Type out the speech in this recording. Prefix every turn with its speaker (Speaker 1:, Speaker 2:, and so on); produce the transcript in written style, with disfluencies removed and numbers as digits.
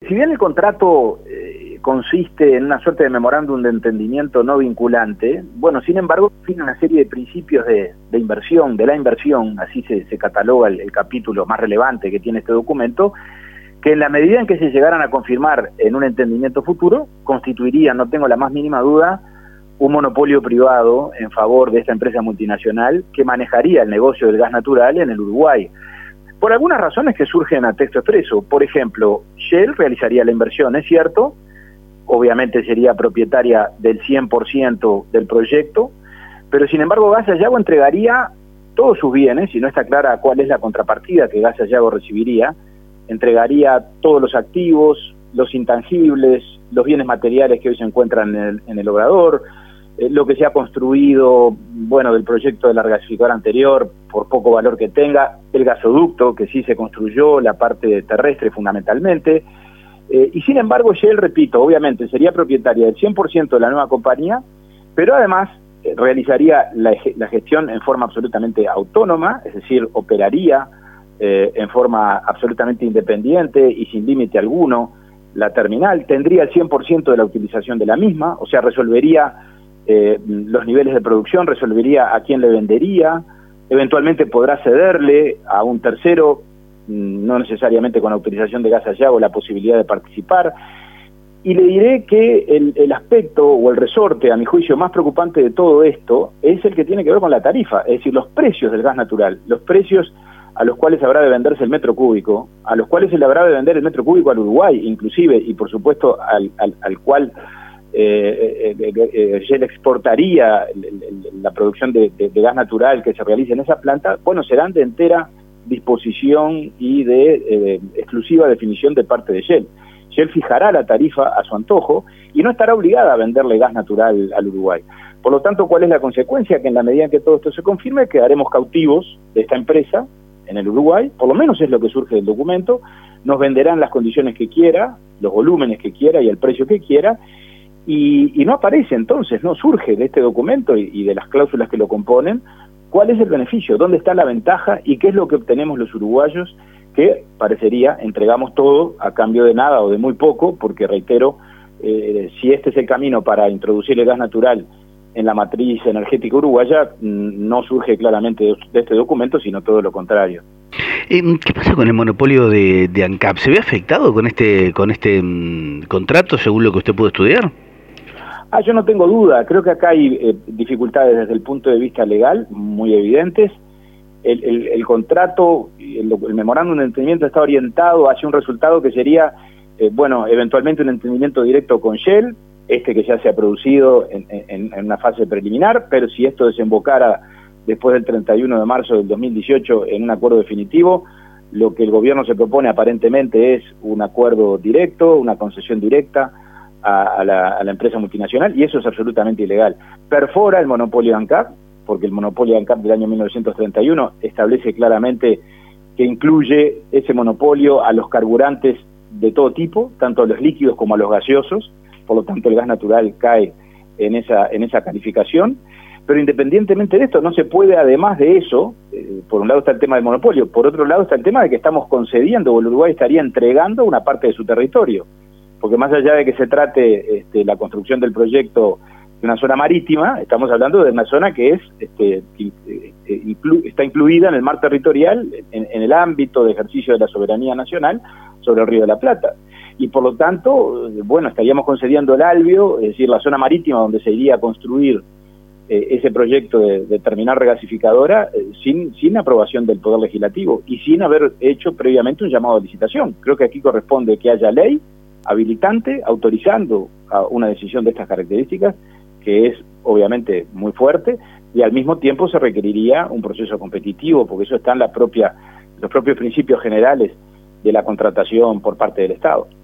Speaker 1: si bien el contrato consiste en una suerte de memorándum de entendimiento no vinculante, bueno, sin embargo, define una serie de principios de inversión, de la inversión, así se cataloga el capítulo más relevante que tiene este documento, que en la medida en que se llegaran a confirmar en un entendimiento futuro, constituirían, no tengo la más mínima duda, un monopolio privado en favor de esta empresa multinacional que manejaría el negocio del gas natural en el Uruguay. Por algunas razones que surgen a texto expreso. Por ejemplo, Shell realizaría la inversión, es cierto, obviamente sería propietaria del 100% del proyecto, pero sin embargo Gas Sayago entregaría todos sus bienes, y no está clara cuál es la contrapartida que Gas Sayago recibiría, entregaría todos los activos, los intangibles, los bienes materiales que hoy se encuentran en el obrador, lo que se ha construido, bueno, del proyecto de la regasificadora anterior, por poco valor que tenga, el gasoducto que sí se construyó, la parte terrestre fundamentalmente, y sin embargo Shell, repito, obviamente sería propietaria del 100% de la nueva compañía, pero además realizaría la gestión en forma absolutamente autónoma, es decir, operaría en forma absolutamente independiente y sin límite alguno la terminal, tendría el 100% de la utilización de la misma, o sea, resolvería los niveles de producción, resolvería a quién le vendería, eventualmente podrá cederle a un tercero, no necesariamente con autorización de Gas Sayago, la posibilidad de participar. Y le diré que el aspecto o el resorte, a mi juicio, más preocupante de todo esto es el que tiene que ver con la tarifa, es decir, los precios del gas natural, los precios a los cuales habrá de venderse el metro cúbico, a los cuales se le habrá de vender el metro cúbico al Uruguay, inclusive, y por supuesto al cual Shell exportaría la producción de gas natural que se realice en esa planta, bueno, serán de entera disposición y de exclusiva definición de parte de Shell. Shell fijará la tarifa a su antojo y no estará obligada a venderle gas natural al Uruguay. Por lo tanto, ¿cuál es la consecuencia? Que en la medida en que todo esto se confirme, quedaremos cautivos de esta empresa en el Uruguay, por lo menos es lo que surge del documento, nos venderán las condiciones que quiera, los volúmenes que quiera y el precio que quiera, y no aparece entonces, no surge de este documento y de las cláusulas que lo componen, cuál es el beneficio, dónde está la ventaja y qué es lo que obtenemos los uruguayos, que parecería entregamos todo a cambio de nada o de muy poco, porque reitero, si este es el camino para introducir el gas natural en la matriz energética uruguaya, no surge claramente de este documento, sino todo lo contrario.
Speaker 2: ¿Qué pasa con el monopolio de ANCAP? ¿Se ve afectado con este contrato, según lo que usted pudo estudiar?
Speaker 1: Yo no tengo duda, creo que acá hay dificultades desde el punto de vista legal muy evidentes. El contrato, el memorándum de entendimiento está orientado hacia un resultado que sería, bueno, eventualmente un entendimiento directo con Shell, que ya se ha producido en una fase preliminar, pero si esto desembocara después del 31 de marzo del 2018 en un acuerdo definitivo, lo que el gobierno se propone aparentemente es un acuerdo directo, una concesión directa a la empresa multinacional, y eso es absolutamente ilegal. Perfora el monopolio ANCAP, porque el monopolio ANCAP del año 1931 establece claramente que incluye ese monopolio a los carburantes de todo tipo, tanto a los líquidos como a los gaseosos, por lo tanto el gas natural cae en esa calificación, pero independientemente de esto no se puede, además de eso, por un lado está el tema del monopolio, por otro lado está el tema de que estamos concediendo, o el Uruguay estaría entregando una parte de su territorio, porque más allá de que se trate la construcción del proyecto de una zona marítima, estamos hablando de una zona que es está incluida en el mar territorial, en el ámbito de ejercicio de la soberanía nacional sobre el Río de la Plata. Y por lo tanto, bueno, estaríamos concediendo el albio, es decir, la zona marítima donde se iría a construir ese proyecto de terminal regasificadora sin aprobación del Poder Legislativo y sin haber hecho previamente un llamado a licitación. Creo que aquí corresponde que haya ley habilitante autorizando a una decisión de estas características, que es obviamente muy fuerte, y al mismo tiempo se requeriría un proceso competitivo, porque eso está en los propios principios generales de la contratación por parte del Estado.